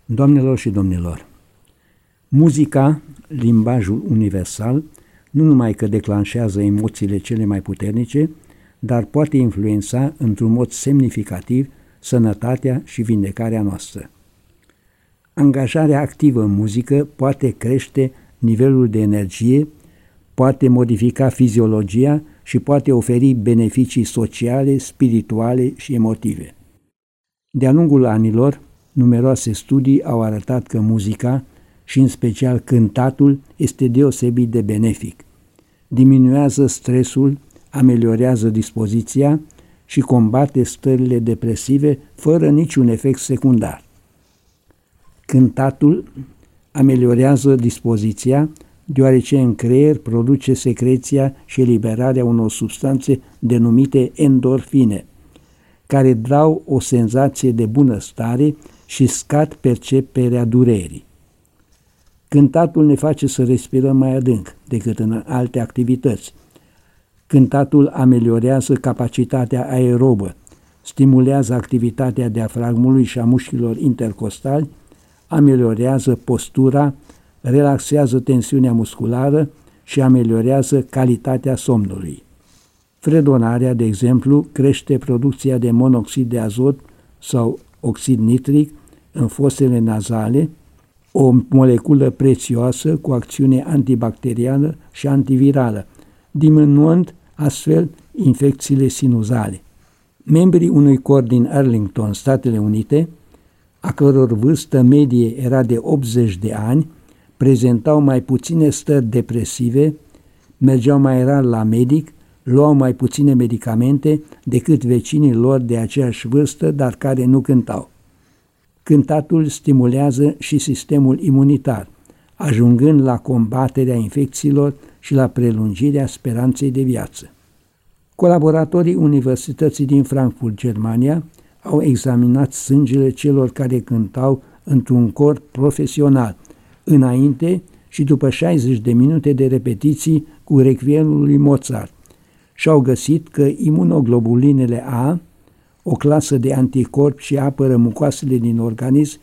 Doamnelor și domnilor, muzica, limbajul universal, nu numai că declanșează emoțiile cele mai puternice, dar poate influența într-un mod semnificativ sănătatea și vindecarea noastră. Angajarea activă în muzică poate crește nivelul de energie, poate modifica fiziologia și poate oferi beneficii sociale, spirituale și emotive. De-a lungul anilor, numeroase studii au arătat că muzica, și în special cântatul, este deosebit de benefic. Diminuează stresul, ameliorează dispoziția și combate stările depresive fără niciun efect secundar. Cântatul ameliorează dispoziția deoarece în creier produce secreția și eliberarea unor substanțe denumite endorfine, care dau o senzație de bunăstare și scad perceperea durerii. Cântatul ne face să respirăm mai adânc decât în alte activități. Cântatul ameliorează capacitatea aerobă, stimulează activitatea diafragmului și a mușchilor intercostali, ameliorează postura, relaxează tensiunea musculară și ameliorează calitatea somnului. Fredonarea, de exemplu, crește producția de monoxid de azot sau oxid nitric în fosele nazale, o moleculă prețioasă cu acțiune antibacteriană și antivirală, diminuând astfel infecțiile sinuzale. Membrii unui cor din Arlington, Statele Unite, a căror vârstă medie era de 80 de ani, prezentau mai puține stări depresive, mergeau mai rar la medic, luau mai puține medicamente decât vecinii lor de aceeași vârstă, dar care nu cântau. Cântatul stimulează și sistemul imunitar, ajungând la combaterea infecțiilor și la prelungirea speranței de viață. Colaboratorii Universității din Frankfurt, Germania, au examinat sângele celor care cântau într-un cor profesional, înainte și după 60 de minute de repetiții cu requiemul lui Mozart și au găsit că imunoglobulinele A, o clasă de anticorpi ce apără mucoasele din organism,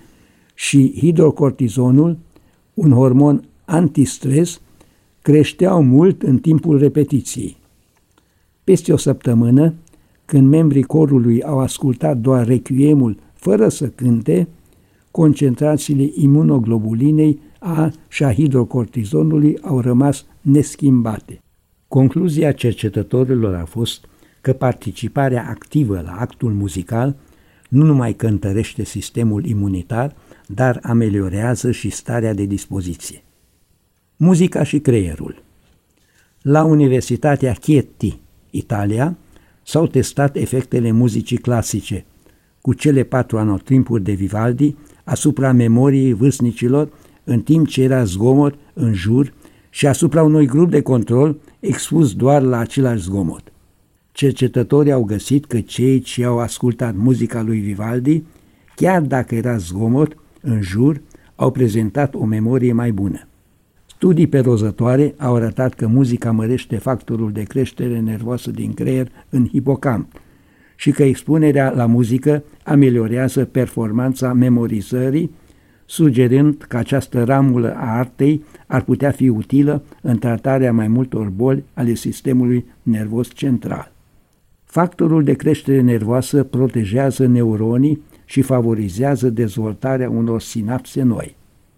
și hidrocortizonul, un hormon antistres, creșteau mult în timpul repetiției. Peste o săptămână, când membrii corului au ascultat doar requiemul fără să cânte, concentrațiile imunoglobulinei A și a hidrocortizonului au rămas neschimbate. Concluzia cercetătorilor a fost că participarea activă la actul muzical nu numai că întărește sistemul imunitar, dar ameliorează și starea de dispoziție. Muzica și creierul. La Universitatea Chieti, Italia, s-au testat efectele muzicii clasice cu cele 4 anotimpuri de Vivaldi asupra memoriei vârstnicilor în timp ce era zgomot în jur și asupra unui grup de control expus doar la același zgomot. Cercetătorii au găsit că cei ce au ascultat muzica lui Vivaldi, chiar dacă era zgomot în jur, au prezentat o memorie mai bună. Studii perozătoare au arătat că muzica mărește factorul de creștere nervoasă din creier în hipocamp și că expunerea la muzică ameliorează performanța memorizării, sugerând că această ramură a artei ar putea fi utilă în tratarea mai multor boli ale sistemului nervos central. Factorul de creștere nervoasă protejează neuronii și favorizează dezvoltarea unor sinapse noi.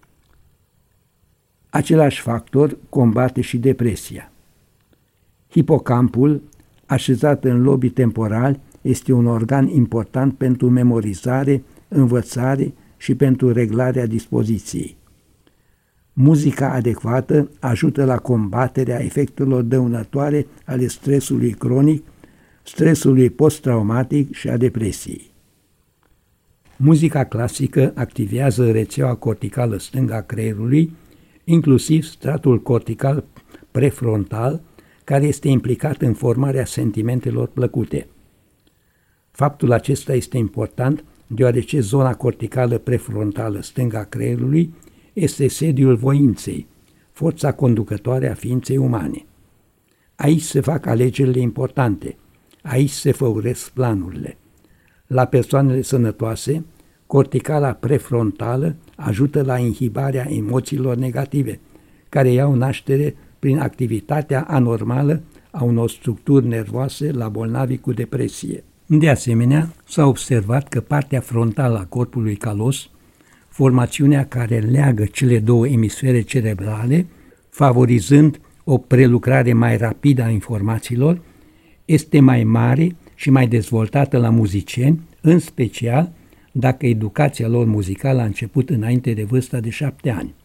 Același factor combate și depresia. Hipocampul, așezat în lobii temporali, este un organ important pentru memorizare, învățare și pentru reglarea dispoziției. Muzica adecvată ajută la combaterea efectelor dăunătoare ale stresului cronic, stresului post-traumatic și a depresiei. Muzica clasică activează rețeaua corticală stângă a creierului, inclusiv stratul cortical prefrontal, care este implicat în formarea sentimentelor plăcute. Faptul acesta este important deoarece zona corticală prefrontală stângă a creierului este sediul voinței, forța conducătoare a ființei umane. Aici se fac alegerile importante, aici se făuresc planurile. La persoanele sănătoase, Corticala prefrontală ajută la inhibarea emoțiilor negative, care iau naștere prin activitatea anormală a unor structuri nervoase la bolnavii cu depresie. De asemenea, s-a observat că partea frontală a corpului calos, formațiunea care leagă cele două emisfere cerebrale, favorizând o prelucrare mai rapidă a informațiilor, este mai mare și mai dezvoltată la muzicieni, în special dacă educația lor muzicală a început înainte de vârsta de 7 ani.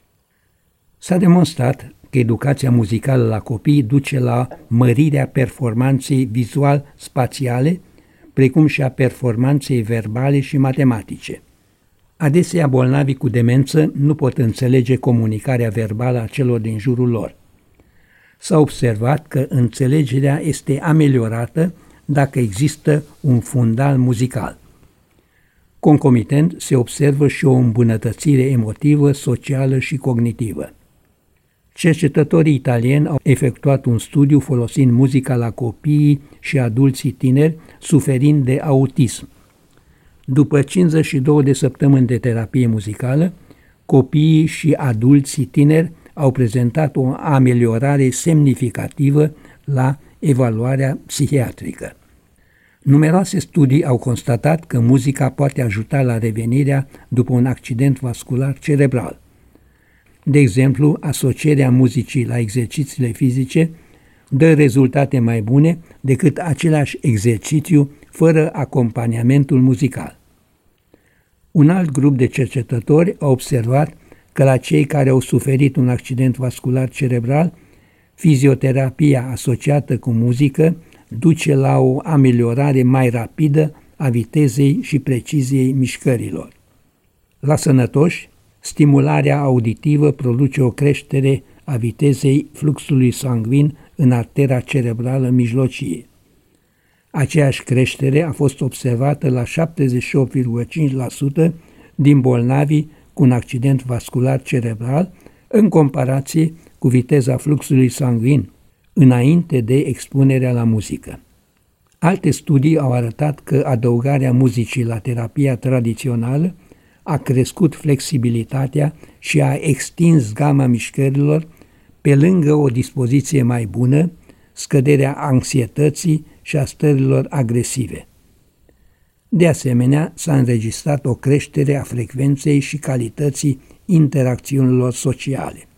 S-a demonstrat că educația muzicală la copii duce la mărirea performanței vizual-spațiale, precum și a performanței verbale și matematice. Adesea bolnavii cu demență nu pot înțelege comunicarea verbală a celor din jurul lor. S-a observat că înțelegerea este ameliorată dacă există un fundal muzical. Concomitent, se observă și o îmbunătățire emotivă, socială și cognitivă. Cercetătorii italieni au efectuat un studiu folosind muzica la copiii și adulții tineri suferind de autism. După 52 de săptămâni de terapie muzicală, copiii și adulții tineri au prezentat o ameliorare semnificativă la evaluarea psihiatrică. Numeroase studii au constatat că muzica poate ajuta la revenirea după un accident vascular cerebral. De exemplu, asocierea muzicii la exercițiile fizice dă rezultate mai bune decât același exercițiu fără acompaniamentul muzical. Un alt grup de cercetători a observat că la cei care au suferit un accident vascular cerebral, fizioterapia asociată cu muzică duce la o ameliorare mai rapidă a vitezei și preciziei mișcărilor. La sănătoși, stimularea auditivă produce o creștere a vitezei fluxului sanguin în artera cerebrală mijlocie. Aceeași creștere a fost observată la 78,5% din bolnavii cu un accident vascular cerebral în comparație cu viteza fluxului sanguin înainte de expunerea la muzică. Alte studii au arătat că adăugarea muzicii la terapia tradițională a crescut flexibilitatea și a extins gama mișcărilor pe lângă o dispoziție mai bună, scăderea anxietății și a stărilor agresive. De asemenea, s-a înregistrat o creștere a frecvenței și calității interacțiunilor sociale.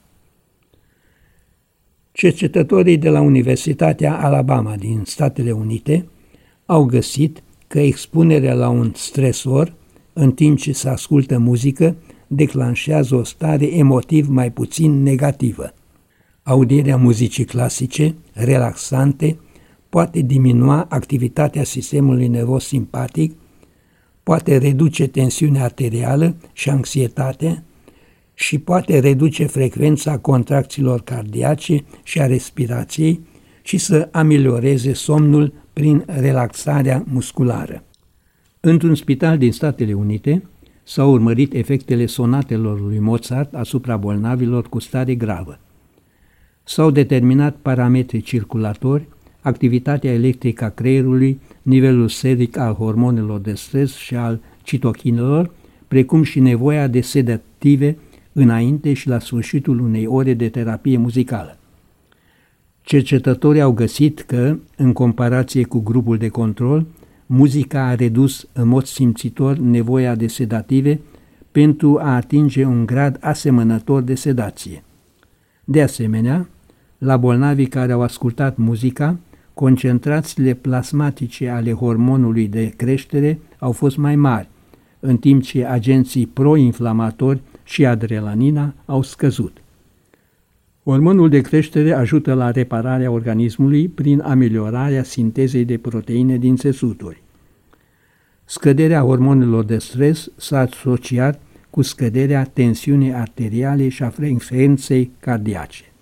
Cercetătorii de la Universitatea Alabama din Statele Unite au găsit că expunerea la un stresor în timp ce se ascultă muzică declanșează o stare emotiv mai puțin negativă. Audierea muzicii clasice, relaxante, poate diminua activitatea sistemului nervos simpatic, poate reduce tensiunea arterială și anxietatea și poate reduce frecvența contracțiilor cardiace și a respirației și să amelioreze somnul prin relaxarea musculară. Într-un spital din Statele Unite s-au urmărit efectele sonatelor lui Mozart asupra bolnavilor cu stare gravă. S-au determinat parametrii circulatori, activitatea electrică a creierului, nivelul seric al hormonelor de stres și al citochinelor, precum și nevoia de sedative înainte și la sfârșitul unei ore de terapie muzicală. Cercetătorii au găsit că, în comparație cu grupul de control, muzica a redus în mod simțitor nevoia de sedative pentru a atinge un grad asemănător de sedație. De asemenea, la bolnavii care au ascultat muzica, concentrațiile plasmatice ale hormonului de creștere au fost mai mari, în timp ce agenții proinflamatori și adrenalina au scăzut. Hormonul de creștere ajută la repararea organismului prin ameliorarea sintezei de proteine din țesuturi. Scăderea hormonelor de stres s-a asociat cu scăderea tensiunii arteriale și a frecvenței cardiace.